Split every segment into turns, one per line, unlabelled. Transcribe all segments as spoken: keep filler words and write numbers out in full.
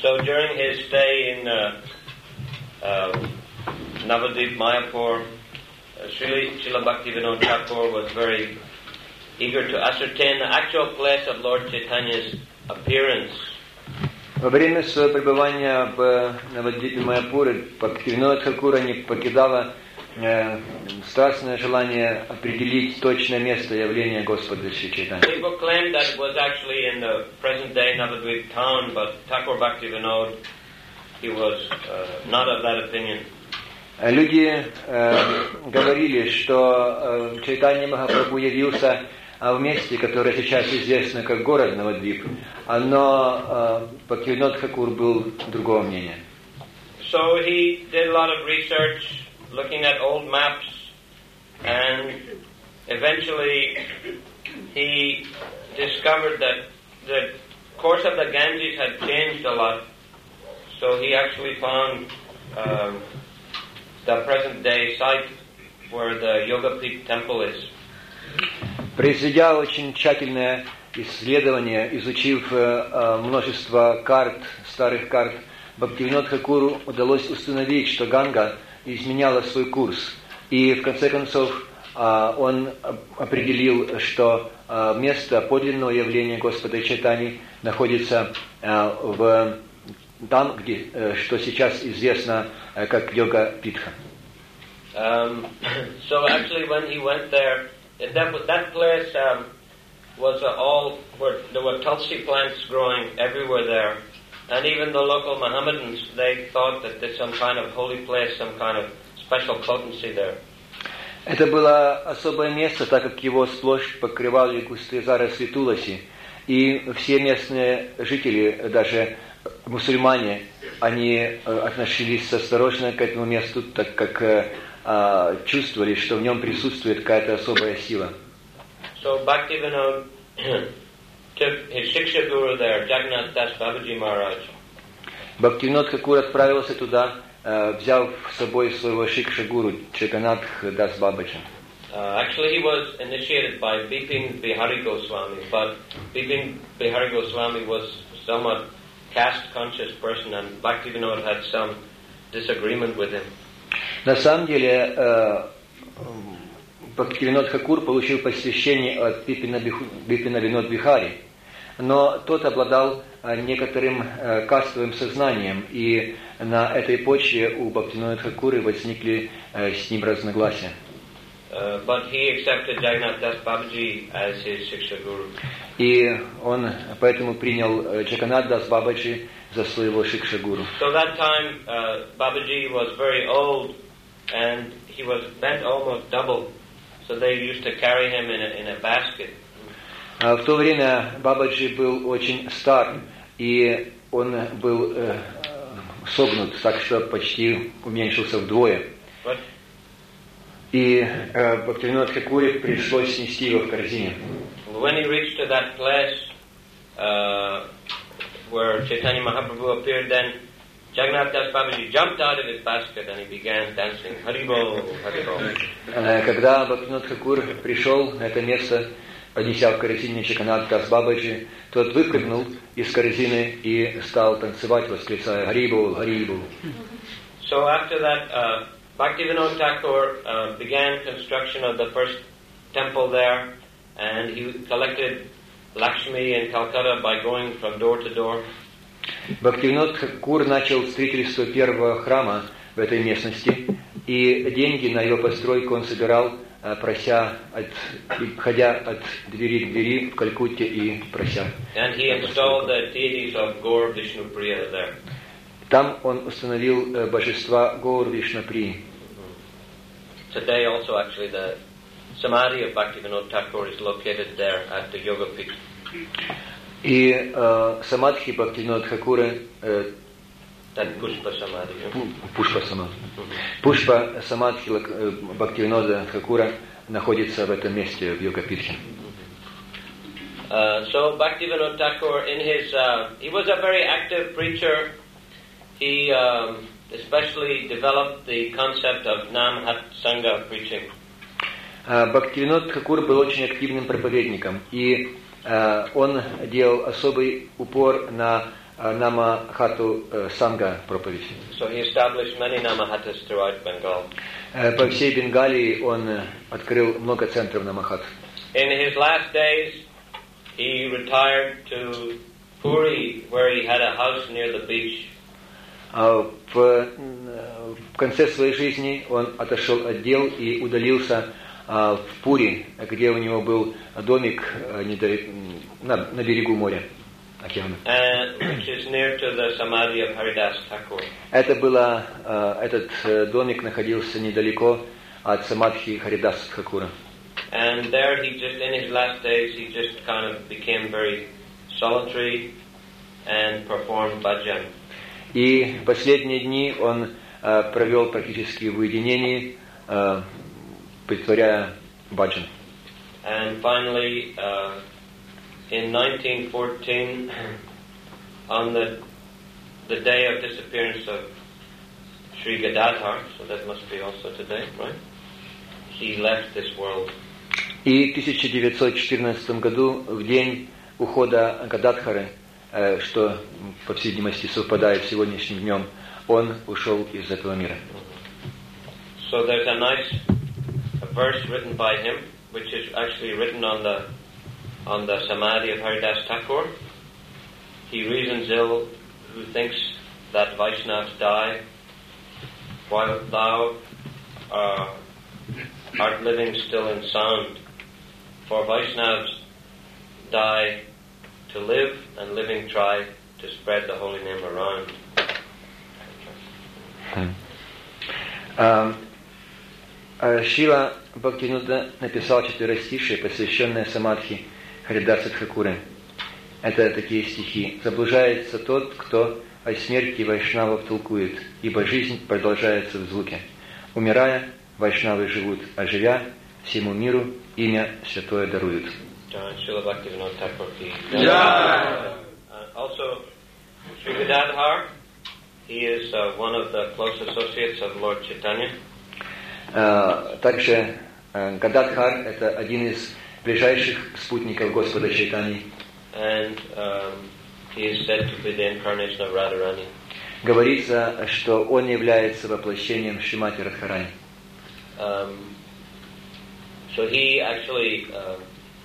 So during his stay in uh, uh, Navadvip, Mayapur, uh, Srila, Srila Bhaktivinoda Thakur was very eager to ascertain the actual place of Lord Chaitanya's appearance.
Во время своего пребывания в Навадвипе Майяпуре Бхактивинода Тхакура не покидало э, страстное желание определить точное место явления Господа Шри Чайтаньи.
People claimed that it was actually in the present-day Navadvip town, but Thakur Bhaktivinoda, he was uh, not of that opinion.
Люди э, говорили, что э, Чайтанья Махапрабху явился в месте, которое сейчас известно как город Навадвип, но Бхактивинода Тхакур был другого мнения.
So he did a lot of research, looking at old maps, and eventually he discovered that the course of the Ganges had changed a lot. So he actually found um, the present-day site where the Yogapith temple is.
Произведя очень тщательное исследование, изучив э, множество карт, старых карт, Бхактивинода Тхакуру удалось установить, что Ганга изменяла свой курс. И в конце концов э, он определил, что э, место подлинного явления Господа Чайтаньи находится э, в, там, где, э, что сейчас известно э, как Йога-Питха.
Um, so actually when he went there, That, that place um, was uh, all where there were tulsi plants growing everywhere there, and even the local Mohammedans, they thought that there's some kind of holy place, some kind of special potency there.
Это было особое место, так как его сплошь покрывали густые заросли туласи, и все местные жители, даже мусульмане, они относились осторожно к этому месту, так как чувствовали, что в нем присутствует какая-то особая сила.
So Bhaktivinoda took his Shiksha Guru there, Jagannath Das Babaji Maharaj.
Бхактивинода Тхакур отправился туда, взяв с собой своего Шикша-гуру Джаганнатх Дас Бабаджи.
Uh, actually, he was initiated by Bipin Bihari Goswami, but Bipin Bihari Goswami was somewhat caste-conscious person, and Bhaktivinoda had some disagreement with him.
На самом деле, Бхактивинода Тхакур получил посвящение от Бипина Винод Бихари, но тот обладал некоторым кастовым сознанием, и на этой почве у Бхактивинода Тхакура возникли с ним разногласия.
Uh, but he accepted Jagannath Das Babaji as his Shiksha Guru.
И он поэтому принял Джаганнат Дас Бабаджи за своего Шикша-гуру.
So that time uh, Babaji was very old and he was bent almost double, so they used to carry him in a, in a basket.
В то время Бабаджи был очень стар, и он был э, согнут, так что почти уменьшился вдвое.
But
И э, Бхактивинода Тхакуре пришлось снести его в корзине.
when he reached to that place uh, where Chaitanya Mahaprabhu appeared, then Jagannath Das Babaji jumped out of his basket and he began dancing. Haribol, Haribol.
Когда Бхактивинода Тхакур пришел на это место, поднеся в корзине Джаганнат Дас Бабаджи, тот выпрыгнул из корзины и стал танцевать, восклицая «Харибол, Харибол».
So after that, uh, Bhaktivinoda Thakur uh, began construction of the first temple there, and he collected Lakshmi in Calcutta by going from door to door.
Бхактивинода Тхакур начал строительство первого храма в этой местности, и деньги на его постройку он собирал, прося, от, ходя от двери к двери в Калькутте и прося.
And he installed the deities of Gaur Vishnupriya there.
Там он установил божества Гаур Вишнуприи.
Today also actually the Samadhi of Bhaktivinoda Thakur is located there at the Yoga-Pith.
И э, самадхи Бхактивинода Тхакура, э,
Пушпа Самадхи.
Пушпа Самадхи. Пушпа Самадхи Бхактивинода Тхакура находится в этом месте, в Йога-Питхе.
Uh, so Bhaktivinoda Thakur, in his, uh, he was a very active preacher. He um, especially developed the concept of Nam Hat Sangha preaching.
Бхактивинод Тхакур был очень активным проповедником, и он делал особый упор на Намахату Санга проповедь.
So he established many Namahatas throughout Bengal.
По всей Бенгалии он открыл много центров Намахат.
In his last days, he retired to Puri, where he had a house near the beach.
В, в конце своей жизни он отошел от дел и удалился в Пури, где у него был домик на, на берегу моря, океана.
And which is near to the Samadhi of Haridas Thakur.
Это было, этот домик находился недалеко от самадхи Харидаса Тхакура.
And there he just, in his last days, he just kind of became very solitary and performed bhajan.
И последние дни он uh, провел практически в уединении, uh, притворяя баджан.
And finally, uh, in nineteen fourteen, on the the day of disappearance of Sri Gadadhar, so that must be also today, right? He left this world.
И в тысяча девятьсот четырнадцатом году, в день ухода Гададхары, что, по всей видимости, совпадает с сегодняшним днем, он ушел из этого мира.
So there's a nice a verse written by him, which is actually written on the on the Samadhi of Haridas Thakur. He reasons ill who thinks that Vaishnavas die, while thou uh, art living still in sound. For Vaishnavas die to live, and living try to spread the holy name around.
Шрила Бхактивинода написал четверостишие, посвященное самадхи Харидаса Тхакуры. Это такие стихи. «Заблуждается тот, кто о смерти вайшнавов толкует, ибо жизнь продолжается в звуке. Умирая, вайшнавы живут, а живя, всему миру имя святое даруют».
Srila Bhaktivinoda Thakur ki. Yeah. Uh, also, Sri Gadadhar, he is uh, one of the close associates of Lord Chaitanya.
Uh, также uh, Гададхар – это один из ближайших спутников Господа Чайтаньи.
And um, he is said to be the incarnation of Radharani.
Говорится, что он является воплощением Шримати Радхарани.
Um, so he actually uh,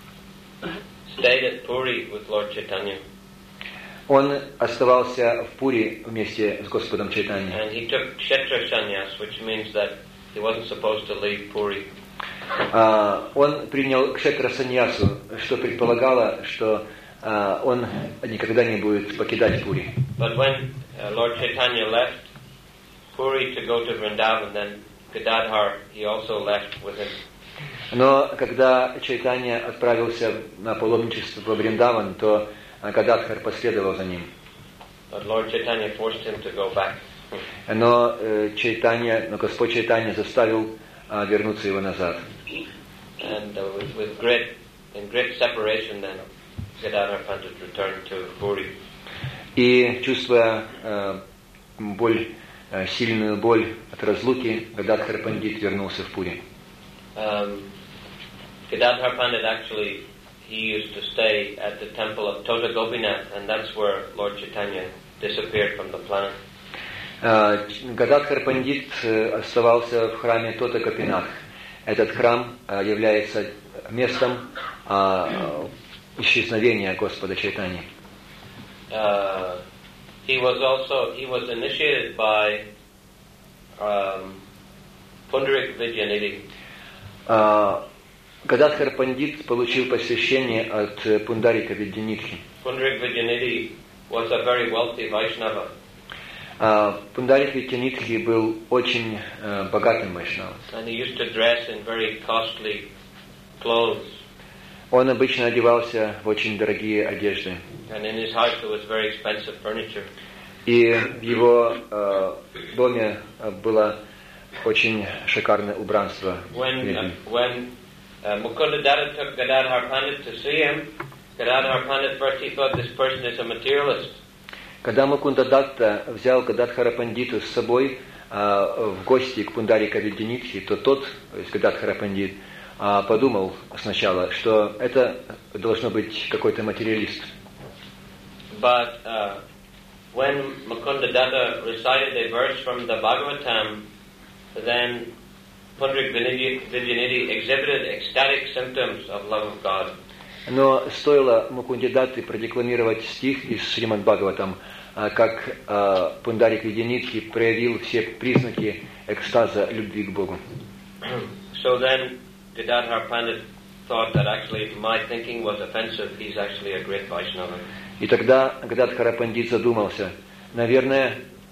stayed at Puri with Lord Chaitanya.
Он оставался в Пури вместе с Господом Чайтаньей.
And he took Kshetra Sannyas, which means that he wasn't supposed to leave Puri.
Uh, он принял Кшетра Саньясу, что предполагало, что uh, он никогда не будет покидать Пури.
But when uh, Lord Chaitanya left Puri to go to Vrindavan, then Gadadhar, he also left with him.
Но когда Чайтанья отправился на паломничество во Вриндаван, то Гададхар последовал за ним.
But Lord Chaitanya forced him to go back.
Но э, Чайтанья, но Господь Чайтанья заставил э, вернуться его назад.
And uh, with, with great, in great separation, then Gadadhar Pandit returned to Puri.
И чувствуя э, боль, э, сильную боль от разлуки, Гададхар Пандит вернулся в Пури.
Um, Gadadhar Pandit actually, he used to stay at the temple of Tota Gopinath, and that's where Lord Chaitanya disappeared from the planet.
Uh, Гададхар Пандит uh, оставался в храме Тота Гопинатх. Этот храм uh, является местом uh, исчезновения Господа Чайтаньи.
Uh, he was also, he was initiated by um, Pundarik Vidyanidhi.
Uh, Гададхар Пандит получил посвящение от Пундарика Видянидхи.
Pundarik Vidyanidhi was a very wealthy Vaishnava.
Uh, Пундарик Видянидхи был очень uh, богатым вайшнавом.
And he used to dress in very costly clothes.
Он обычно одевался в очень дорогие одежды.
And in his house there was very expensive furniture.
И в его uh, доме uh, было очень шикарное убранство.
When uh, when uh, Mukunda Datta took Gadadhar Pandit to see him, Gadadhar Pandit first he thought this person is a materialist.
Когда Мукунда Датта взял Гададхара Пандиту с собой uh, в гости к Пундарика Видянидхи, то тот, то есть Гададхара Пандит, uh, подумал сначала, что это должно быть какой-то материалист.
But uh, when Mukunda Datta recited a verse from the Bhagavatam, then Pundrik Vijayanidhi exhibited ecstatic symptoms of love of God.
Но стоило Мукунде Датте продекламировать стих из Шримад Бхагаватам, как Пундарик Видянидхи проявил все признаки экстаза любви к Богу.
So then Gadadhar Pandit thought that actually my thinking was offensive. He's actually a great Vaishnava.
И тогда Гададхара Пандит задумался, наверное,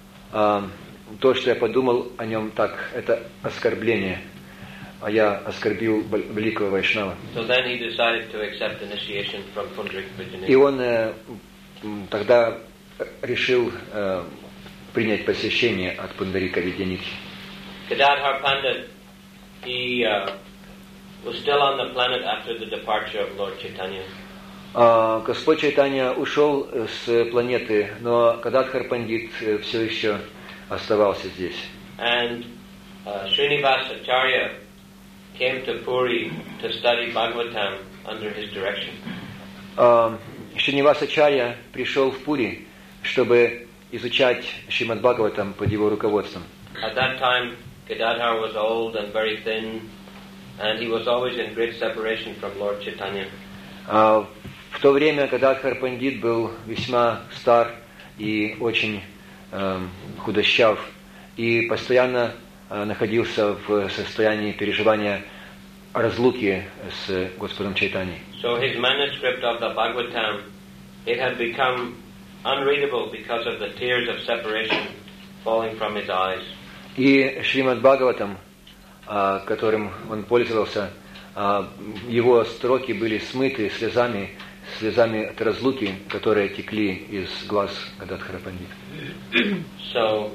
то, что я подумал о нем так, это оскорбление, а я оскорбил великого Вайшнава.
So then he decided to accept initiation from Pundrik Vijayanidhi.
И он э, тогда решил э, принять посвящение от Пундарика Видянидхи.
Gadadhar Pandit, he uh, was still on the planet after the departure of Lord Chaitanya.
Uh, Господь Чайтанья ушел с планеты, но Гададхар Пандит все еще оставался здесь.
And uh, Srinivas Acharya came to Puri to study Bhagavatam under his direction. Uh,
Шринивас Ачарья пришел в Пури, чтобы изучать Шримад Бхагаватам под его руководством.
At that time, Gadadhar was old and very thin, and he was always in great separation from Lord Chaitanya.
Uh, в то время Гададхар Пандит был весьма стар и очень uh, худощав, и постоянно uh, находился в состоянии переживания разлуки с Господом Чайтаньей.
So his manuscript of the Bhagavatam, it had become unreadable because of the tears of separation falling from his eyes.
И Шримад Бхагаватам, которым он пользовался, его строки были смыты слезами, слезами от разлуки, которые текли из глаз Гададхара Пандита.
So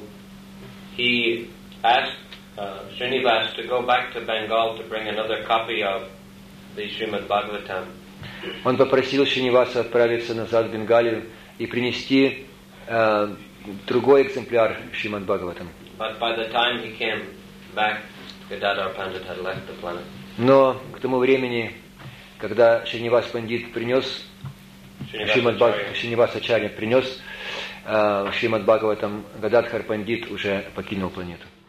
he asked uh, Srinivas to go back to Bengal to bring another copy of the Srimad Bhagavatam.
Он попросил Шриниваса отправиться назад в Бенгалию и принести э, другой экземпляр Шримад Бхагаватам.
But by the time he came back, Gadadhar Pandit had left the planet.
Но к тому времени, когда Шринивас Пандит принес Шримад Бхагаватам, Шринивас Ачарья принес э, Шримад Бхагаватам, Гададхар Пандит уже покинул планету.